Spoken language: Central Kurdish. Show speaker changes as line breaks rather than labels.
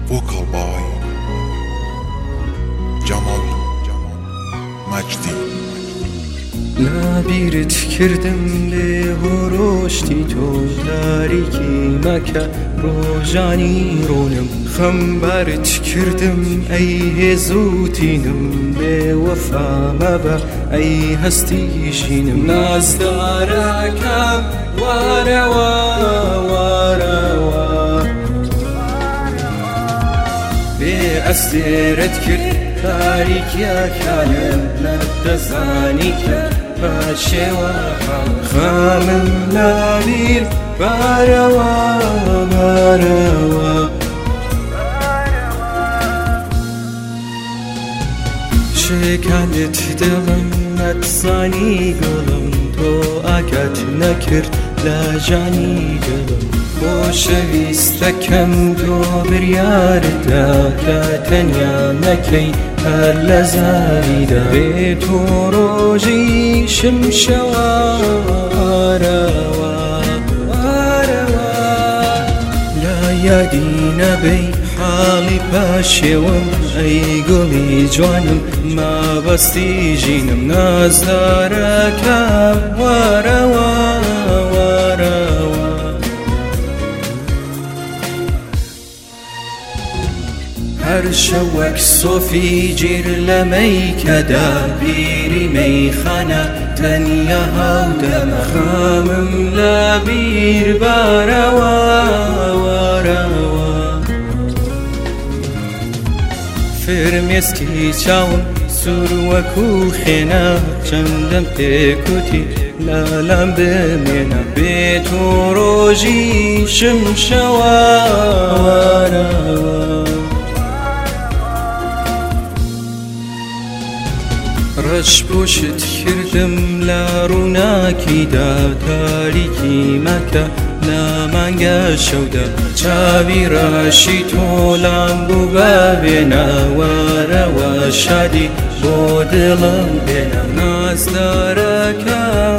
vocal by Jamal Majdi.
لبیرت کردم لی هروشتی تو تاریکی مکه روزانی رونم خمبرت کردم ای زوتینم به وفا مبا ای هستی شینم نازدارکم واروا به استرت کرد تاریکی کلم ندزانی کرد باشه و خامم لبیر باروا شکلت دلم نتزانی گلم تو اگت نکرد لجانی دلم خۆشەویستەکەم تۆ بریاردا کە تەنیا نەکەی هەر لە زاریدا بێت و ڕۆژی شمشەوە لا یادی نەبەی حاڵی پاشێوم ئەی گوڵی جوانم مابەستی ژینم نازدارەکەم وارەوە هر شوک صوفی جیر لمیکدا بیری میخانه تنیا هودم خامم لبیر باروا فرمسکی چاوم سور وکو خینا چندم تکوتی لالم بمینم بیت و روژی شمشوا ڕەش بۆشت کردم لە ڕووناکیدا تاریکی مەکە لە مانگە شەودا چاوی ڕاشی تۆڵام بوو بابێنە وارەوە شادی بۆ دڵم بێنە نازدارەکە